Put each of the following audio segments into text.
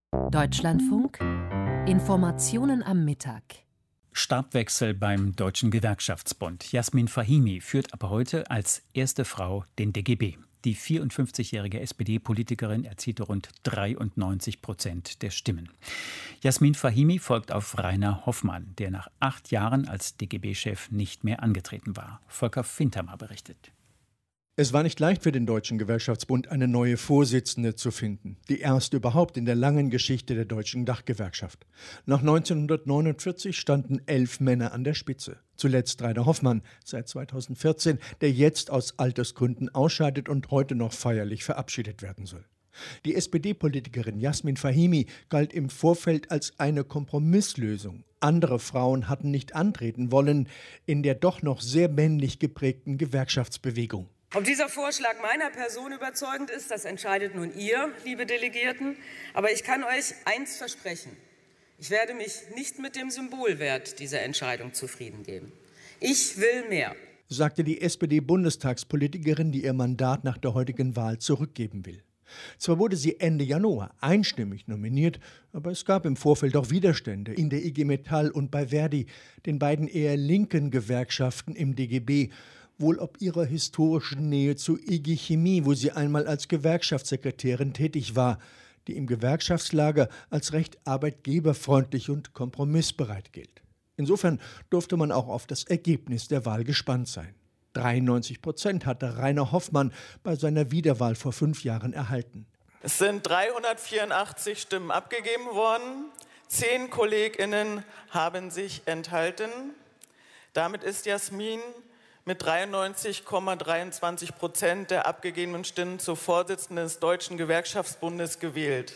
Deutschlandfunk Informationen am Mittag. Stabwechsel beim Deutschen Gewerkschaftsbund. Jasmin Fahimi führt ab heute als erste Frau den DGB. Die 54-jährige SPD-Politikerin erzielte rund 93% der Stimmen. Jasmin Fahimi folgt auf Rainer Hoffmann, der nach 8 Jahren als DGB-Chef nicht mehr angetreten war. Volker Fintermer berichtet. Es war nicht leicht für den Deutschen Gewerkschaftsbund, eine neue Vorsitzende zu finden. Die erste überhaupt in der langen Geschichte der deutschen Dachgewerkschaft. Nach 1949 standen 11 Männer an der Spitze. Zuletzt Rainer Hoffmann, seit 2014, der jetzt aus Altersgründen ausscheidet und heute noch feierlich verabschiedet werden soll. Die SPD-Politikerin Jasmin Fahimi galt im Vorfeld als eine Kompromisslösung. Andere Frauen hatten nicht antreten wollen in der doch noch sehr männlich geprägten Gewerkschaftsbewegung. Ob dieser Vorschlag meiner Person überzeugend ist, das entscheidet nun ihr, liebe Delegierten. Aber ich kann euch eins versprechen. Ich werde mich nicht mit dem Symbolwert dieser Entscheidung zufrieden geben. Ich will mehr, sagte die SPD-Bundestagspolitikerin, die ihr Mandat nach der heutigen Wahl zurückgeben will. Zwar wurde sie Ende Januar einstimmig nominiert, aber es gab im Vorfeld auch Widerstände in der IG Metall und bei Verdi, den beiden eher linken Gewerkschaften im DGB, wohl ob ihrer historischen Nähe zu IG Chemie, wo sie einmal als Gewerkschaftssekretärin tätig war, die im Gewerkschaftslager als recht arbeitgeberfreundlich und kompromissbereit gilt. Insofern durfte man auch auf das Ergebnis der Wahl gespannt sein. 93% hatte Rainer Hoffmann bei seiner Wiederwahl vor 5 Jahren erhalten. Es sind 384 Stimmen abgegeben worden. 10 KollegInnen haben sich enthalten. Damit ist Jasmin mit 93,23% der abgegebenen Stimmen zur Vorsitzenden des Deutschen Gewerkschaftsbundes gewählt.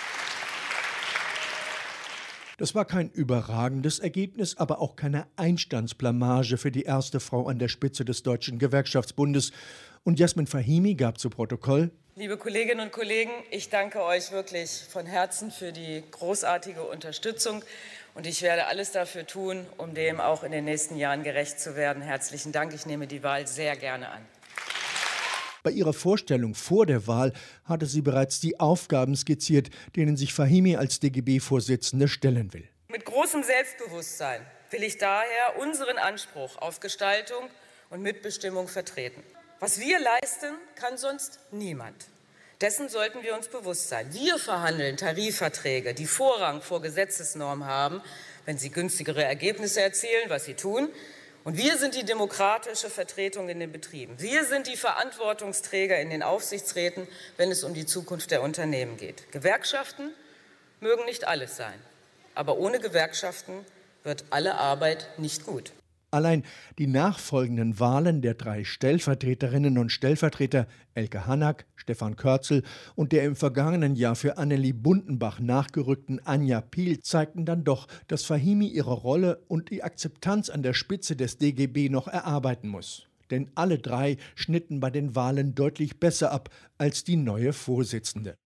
Das war kein überragendes Ergebnis, aber auch keine Einstandsblamage für die erste Frau an der Spitze des Deutschen Gewerkschaftsbundes. Und Jasmin Fahimi gab zu Protokoll: Liebe Kolleginnen und Kollegen, ich danke euch wirklich von Herzen für die großartige Unterstützung. Und ich werde alles dafür tun, um dem auch in den nächsten Jahren gerecht zu werden. Herzlichen Dank, ich nehme die Wahl sehr gerne an. Bei ihrer Vorstellung vor der Wahl hatte sie bereits die Aufgaben skizziert, denen sich Fahimi als DGB-Vorsitzende stellen will. Mit großem Selbstbewusstsein will ich daher unseren Anspruch auf Gestaltung und Mitbestimmung vertreten. Was wir leisten, kann sonst niemand. Dessen sollten wir uns bewusst sein. Wir verhandeln Tarifverträge, die Vorrang vor Gesetzesnormen haben, wenn sie günstigere Ergebnisse erzielen, was sie tun. Und wir sind die demokratische Vertretung in den Betrieben. Wir sind die Verantwortungsträger in den Aufsichtsräten, wenn es um die Zukunft der Unternehmen geht. Gewerkschaften mögen nicht alles sein, aber ohne Gewerkschaften wird alle Arbeit nicht gut. Allein die nachfolgenden Wahlen der 3 Stellvertreterinnen und Stellvertreter Elke Hanak, Stefan Körzel und der im vergangenen Jahr für Annelie Bundenbach nachgerückten Anja Piel zeigten dann doch, dass Fahimi ihre Rolle und die Akzeptanz an der Spitze des DGB noch erarbeiten muss. Denn alle 3 schnitten bei den Wahlen deutlich besser ab als die neue Vorsitzende.